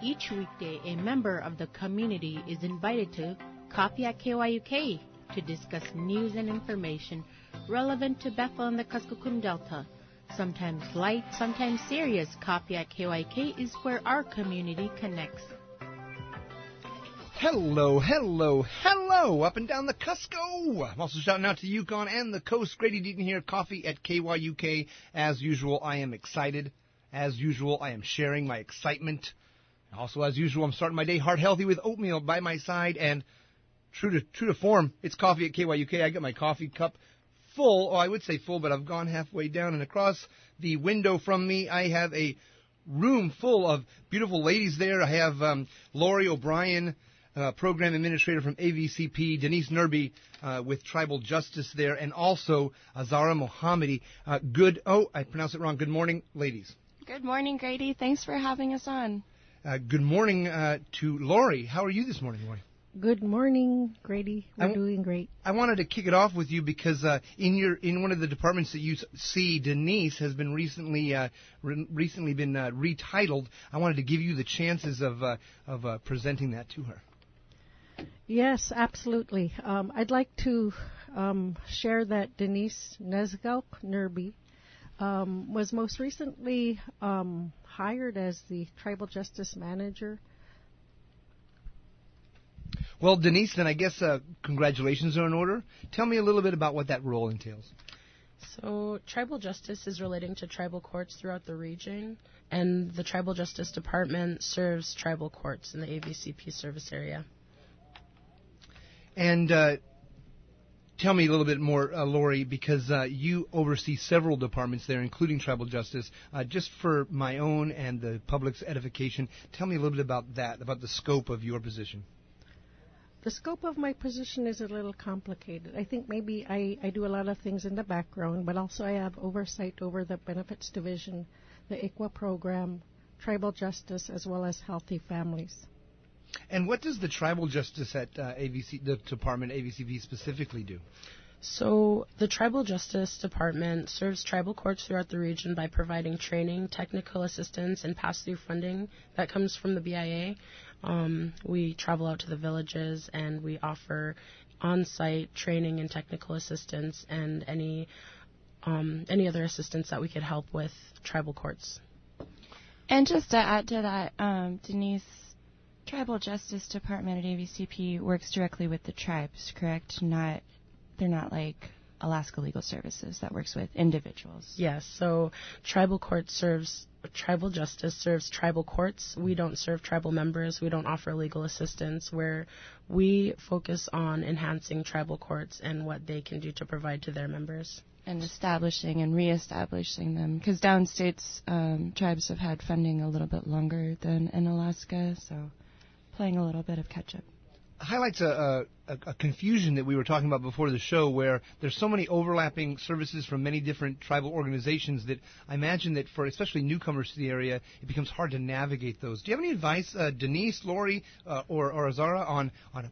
Each weekday, a member of the community is invited to Coffee at KYUK to discuss news and information relevant to Bethel and the Kuskokwim Delta. Sometimes light, sometimes serious, Coffee at KYUK is where our community connects. Hello, hello, hello, up and down the Cusco. I'm also shouting out to Yukon and the coast. Grady Deaton here, Coffee at KYUK. As usual, I am excited. As usual, I am sharing my excitement. Also, as usual, I'm starting my day heart healthy with oatmeal by my side. And true to form, it's Coffee at KYUK. I got my coffee cup full. Oh, I would say full, but I've gone halfway down. And across the window from me, I have a room full of beautiful ladies there. I have Lori O'Brien, Program Administrator from AVCP, Denise Nerby with Tribal Justice there, and also Azara Mohammadi. I pronounced it wrong. Good morning, ladies. Good morning, Grady. Thanks for having us on. Good morning to Lori. How are you this morning, Lori? Good morning, Grady. We're doing great. I wanted to kick it off with you because in one of the departments that you see, Denise has been recently been retitled. I wanted to give you the chances of presenting that to her. Yes, absolutely. I'd like to share that Denise Nezgalp Nerby was most recently hired as the Tribal Justice Manager. Well, Denise, then I guess congratulations are in order. Tell me a little bit about what that role entails. So, Tribal Justice is relating to tribal courts throughout the region, and the Tribal Justice Department serves tribal courts in the AVCP service area. And tell me a little bit more, Lori, because you oversee several departments there, including Tribal Justice. Just for my own and the public's edification, tell me a little bit about that, about the scope of your position. The scope of my position is a little complicated. I think maybe I do a lot of things in the background, but also I have oversight over the Benefits Division, the ICWA program, Tribal Justice, as well as Healthy Families. And what does the Tribal Justice at the Department, AVCP, specifically do? So the Tribal Justice Department serves tribal courts throughout the region by providing training, technical assistance, and pass-through funding that comes from the BIA. We travel out to the villages and we offer on-site training and technical assistance and any other assistance that we could help with tribal courts. And just to add to that, Denise, Tribal Justice Department at AVCP works directly with the tribes, correct? They're not like Alaska Legal Services that works with individuals. Yes, so Tribal Justice serves tribal courts. We don't serve tribal members. We don't offer legal assistance, where we focus on enhancing tribal courts and what they can do to provide to their members. And establishing and reestablishing them, because downstates tribes have had funding a little bit longer than in Alaska, so playing a little bit of catch-up. Highlights a confusion that we were talking about before the show, where there's so many overlapping services from many different tribal organizations that I imagine that for especially newcomers to the area, it becomes hard to navigate those. Do you have any advice, Denise, Lori, or Azara, on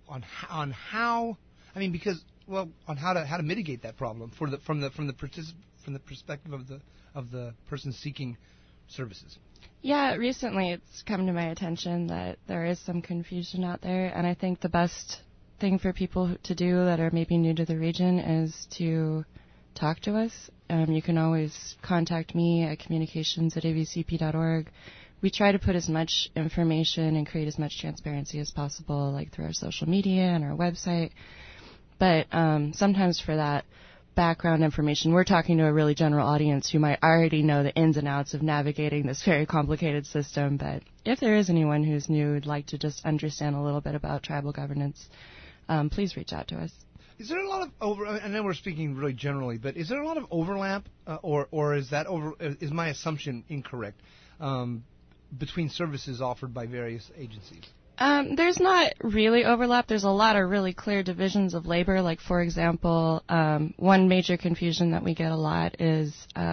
how? I mean, on how to mitigate that problem from the perspective of the person seeking services. Yeah, recently it's come to my attention that there is some confusion out there, and I think the best thing for people to do that are maybe new to the region is to talk to us. You can always contact me at communications@avcp.org. We try to put as much information and create as much transparency as possible, like through our social media and our website. But sometimes for that background information, we're talking to a really general audience who might already know the ins and outs of navigating this very complicated system. But if there is anyone who's new who'd like to just understand a little bit about tribal governance, please reach out to us. Is there a lot of I know we're speaking really generally, but is there a lot of overlap, or is my assumption incorrect, between services offered by various agencies? There's not really overlap. There's a lot of really clear divisions of labor. Like, for example, one major confusion that we get a lot is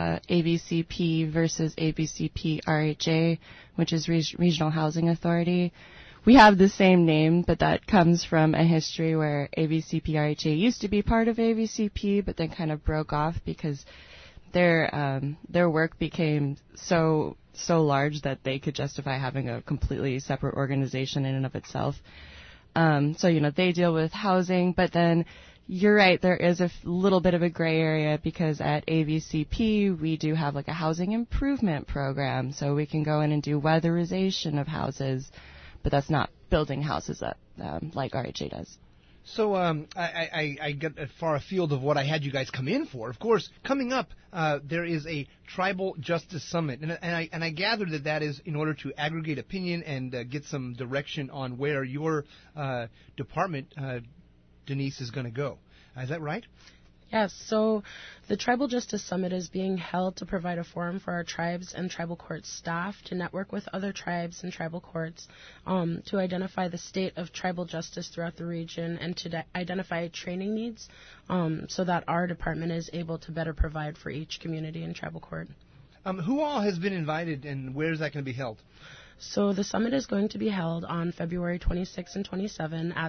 AVCP versus AVCP RHA, which is Regional Housing Authority. We have the same name, but that comes from a history where AVCP RHA used to be part of AVCP, but then kind of broke off because their work became so so large that they could justify having a completely separate organization in and of itself. So, they deal with housing, but then you're right, there is a little bit of a gray area because at AVCP we do have like a housing improvement program, so we can go in and do weatherization of houses, but that's not building houses up like RHA does. So I got far afield of what I had you guys come in for. Of course, coming up, there is a Tribal Justice Summit, and I gather that is in order to aggregate opinion and get some direction on where your department, Denise, is going to go. Is that right? Yes, so the Tribal Justice Summit is being held to provide a forum for our tribes and tribal court staff to network with other tribes and tribal courts to identify the state of tribal justice throughout the region and to identify training needs so that our department is able to better provide for each community and tribal court. Who all has been invited, and where is that going to be held? So the summit is going to be held on February 26 and 27 at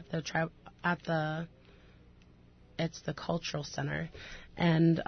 it's the Cultural Center, and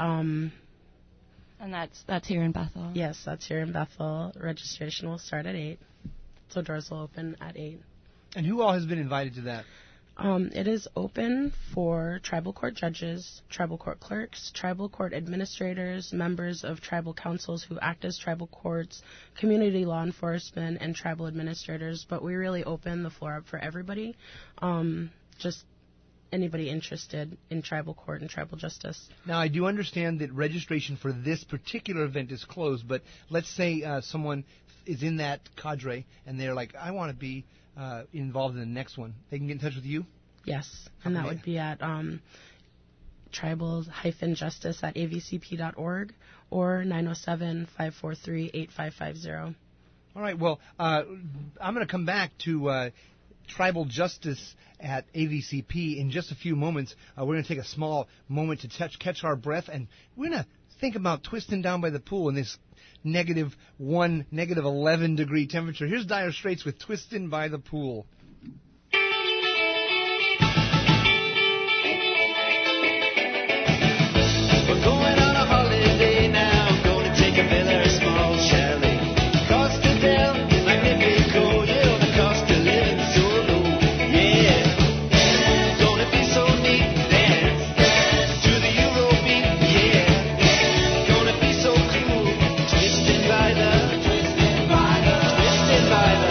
that's here in Bethel. Yes, that's here in Bethel. Registration will start at 8, so doors will open at 8. And who all has been invited to that? It is open for tribal court judges, tribal court clerks, tribal court administrators, members of tribal councils who act as tribal courts, community law enforcement, and tribal administrators. But we really open the floor up for everybody, just anybody interested in tribal court and tribal justice. Now, I do understand that registration for this particular event is closed, but let's say someone is in that cadre and they're like, I want to be involved in the next one. They can get in touch with you? Yes, and that would be at tribal-justice at avcp.org or 907-543-8550. All right, well, I'm going to come back to Tribal Justice at AVCP in just a few moments. We're going to take a small moment to catch our breath, and we're going to think about twisting down by the pool in this -1, -11 degree temperature. Here's Dire Straits with Twistin' by the Pool. We're going on a holiday now, going to take a very small chalet. Costa del Magnifico, yeah, the cost of living so low, yeah. Gonna be so neat, dance to the Eurobeat, yeah. Gonna be so cool, twisted by the pool. Twisted by the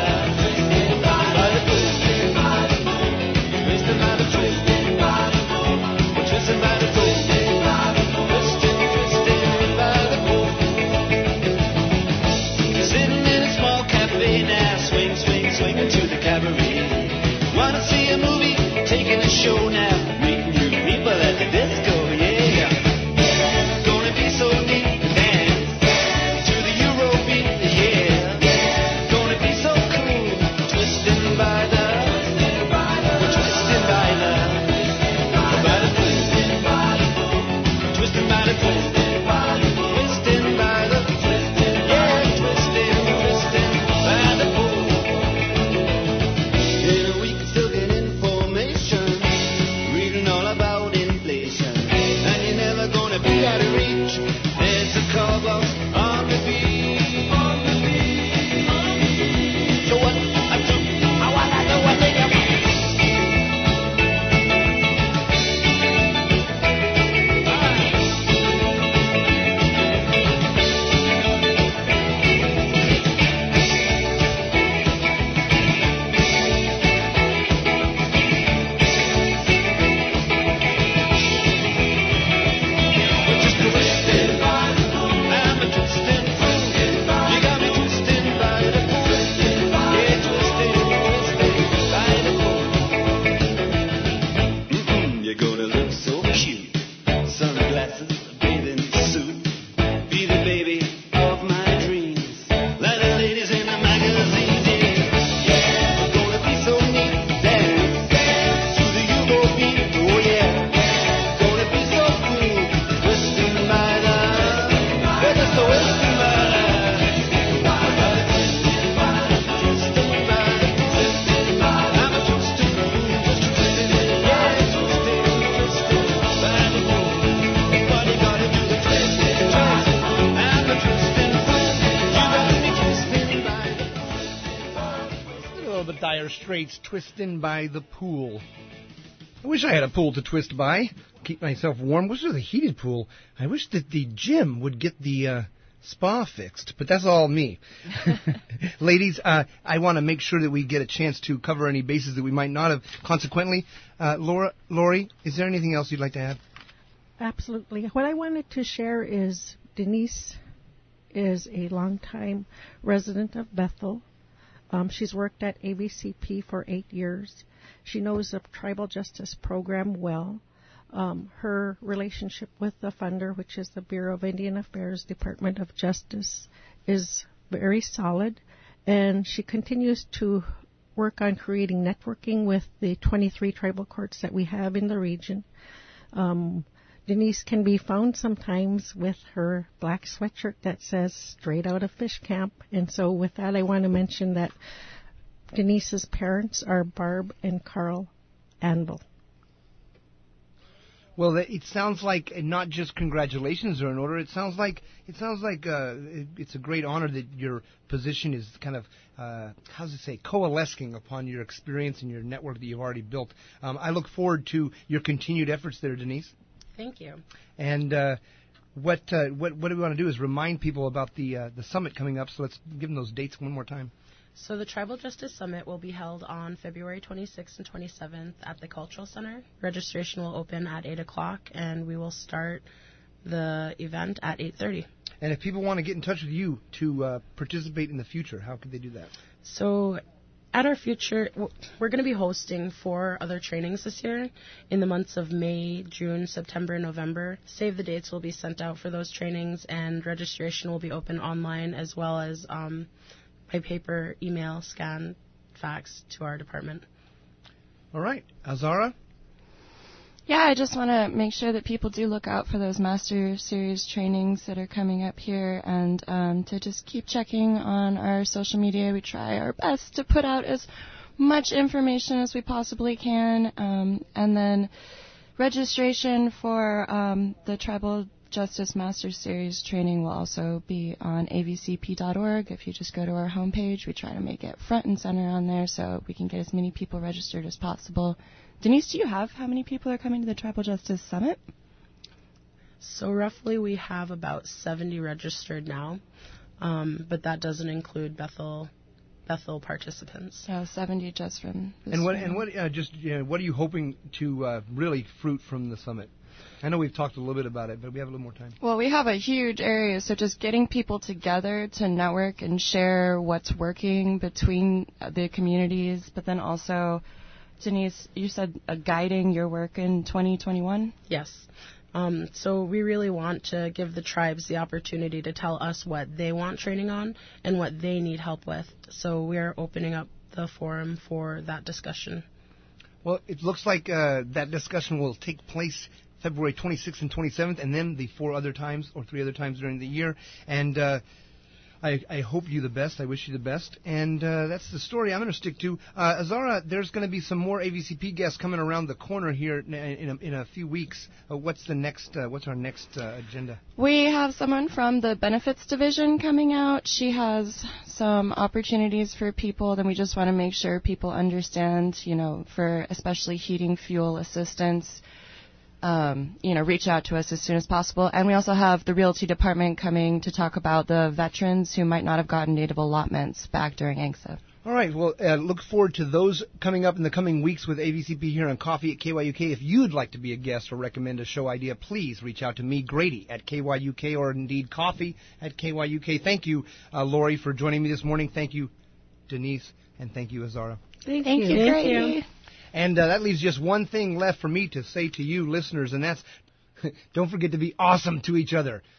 swinging to the cabaret. Wanna see a movie? Taking a show now. Meeting new people at the disco, yeah. Gonna be so neat, dance to the Eurobeat, yeah. Gonna be so cool, twisting by the pool. Twisting by the pool. Twisting by the pool. Twisting by the pool. Yeah, twisting by the pool. Dire Straits, twisting by the pool. I wish I had a pool to twist by, keep myself warm. Wish it was a heated pool. I wish that the gym would get the spa fixed, but that's all me. Ladies, I want to make sure that we get a chance to cover any bases that we might not have. Consequently, Lori, is there anything else you'd like to add? Absolutely. What I wanted to share is Denise is a longtime resident of Bethel. She's worked at AVCP for 8 years. She knows the Tribal Justice Program well. Her relationship with the funder, which is the Bureau of Indian Affairs, Department of Justice, is very solid. And she continues to work on creating networking with the 23 tribal courts that we have in the region. Denise can be found sometimes with her black sweatshirt that says straight out of fish camp. And so with that, I want to mention that Denise's parents are Barb and Carl Anvil. Well, it sounds like not just congratulations are in order. It sounds like it's a great honor that your position is kind of coalescing upon your experience and your network that you've already built. I look forward to your continued efforts there, Denise. Thank you. And what do we want to do is remind people about the summit coming up. So let's give them those dates one more time. So the Tribal Justice Summit will be held on February 26th and 27th at the Cultural Center. Registration will open at 8 o'clock, and we will start the event at 8:30. And if people want to get in touch with you to participate in the future, how could they do that? So at our future, we're going to be hosting 4 other trainings this year in the months of May, June, September, and November. Save the dates will be sent out for those trainings, and registration will be open online as well as by paper, email, scan, fax to our department. All right. Azara? Yeah, I just want to make sure that people do look out for those Master Series trainings that are coming up here, and to just keep checking on our social media. We try our best to put out as much information as we possibly can. And then registration for the Tribal Justice Master Series training will also be on avcp.org. If you just go to our homepage, we try to make it front and center on there so we can get as many people registered as possible. Denise, do you have how many people are coming to the Tribal Justice Summit? So roughly we have about 70 registered now, but that doesn't include Bethel participants. So 70 just from this And what are you hoping to really fruit from the summit? I know we've talked a little bit about it, but we have a little more time. Well, we have a huge area, so just getting people together to network and share what's working between the communities, but then also, Denise, you said guiding your work in 2021? Yes. So we really want to give the tribes the opportunity to tell us what they want training on and what they need help with. So we are opening up the forum for that discussion. Well, it looks like that discussion will take place February 26th and 27th, and then the 3 other times during the year. And I hope you the best. I wish you the best. And that's the story I'm going to stick to. Azara, there's going to be some more AVCP guests coming around the corner here in a few weeks. What's our next agenda? We have someone from the Benefits Division coming out. She has some opportunities for people. Then we just want to make sure people understand, for especially heating fuel assistance, reach out to us as soon as possible. And we also have the Realty Department coming to talk about the veterans who might not have gotten native allotments back during ANCSA. All right. Well, look forward to those coming up in the coming weeks with AVCP here on Coffee at KYUK. If you'd like to be a guest or recommend a show idea, please reach out to me, Grady, at KYUK, or indeed Coffee at KYUK. Thank you, Lori, for joining me this morning. Thank you, Denise, and thank you, Azara. Thank you, Grady. And that leaves just one thing left for me to say to you, listeners, and that's don't forget to be awesome to each other.